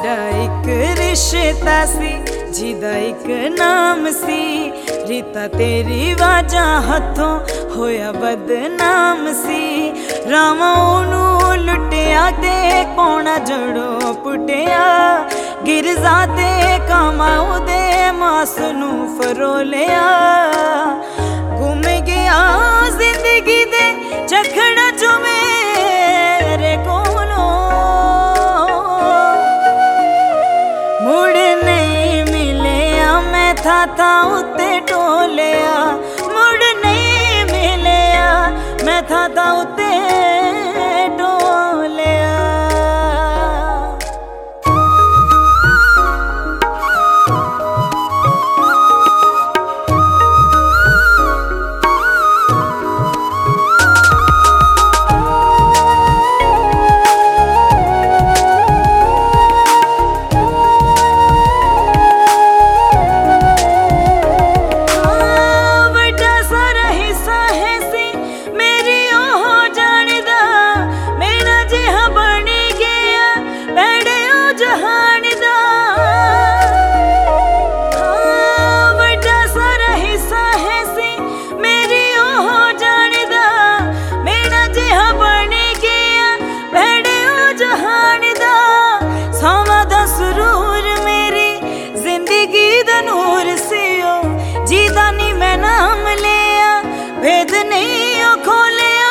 साडा एक रिश्ता सी जिदा एक नाम सी, रीता तेरी वाजा हथों होया बदनाम सी। रामा ओनू लुटिया ते कौना जड़ो पुटिया, गिरजा ते कामा उदे मास नू फरोलिया। गुम गया जिंदगी दे चखड़ा जो मेरे कोलों, मुड़ नहीं मिलिया मैं था उत्ते टोलिया। मुड़ नहीं मिलिया मैं था उत्ते टोलिया। भेद नहीं खोलिया,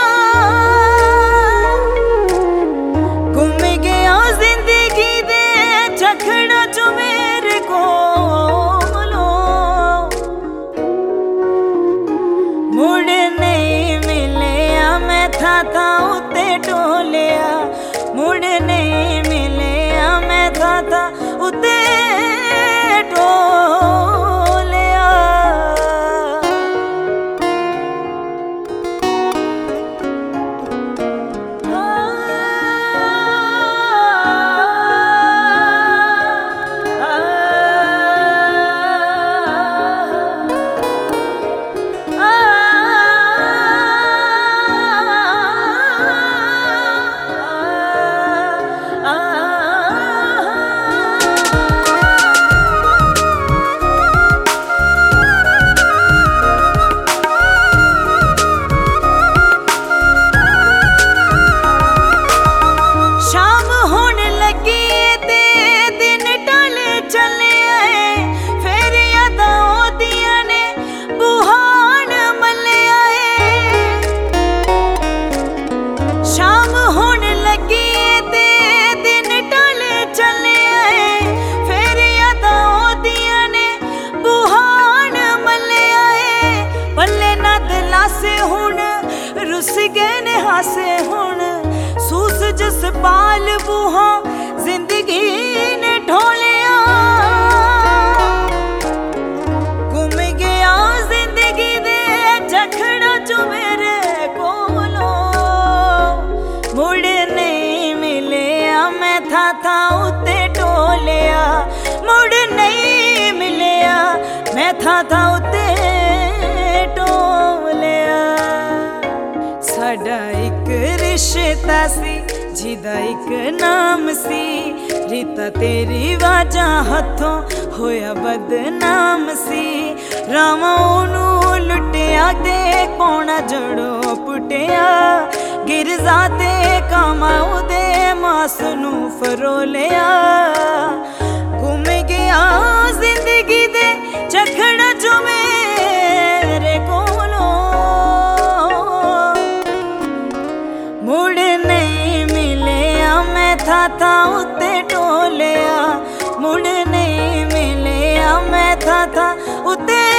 गुम गया जिंदगी दे चखड़ा जो मेरे कोलों। मुड़ नहीं मिलिया मैं था उत्ते टोलिया। मुड़ नहीं मिलिया मैं था उत्ते टोलिया। रुस गए ने हासे हुण सूस जस पाल बूहा जिंदगी ने ढोलिया। गुम गया जिंदगी दे चखड़ा जो मेरे कोलों। मुड़ नहीं मिलिया मैं था उत्ते टोलिया। मुड़ नहीं मिलिया मैं था उत्ते टोलिया। साडा एक रिश्ता सी जिदा एक नाम सी, रीता तेरी वाजा हथों होया बदनाम सी। रामा ओनू लुटिया ते कौना जड़ो पुटिया, गिरजा ते कामा उदे मास नू फरोलिया। गुम गया जिंदगी दे चखड़ा जो मेरे कोलों। मुड़ नहीं मिलिया मैं था उत्ते टोलिया। मुड़ नहीं मिलिया मैं था उत्ते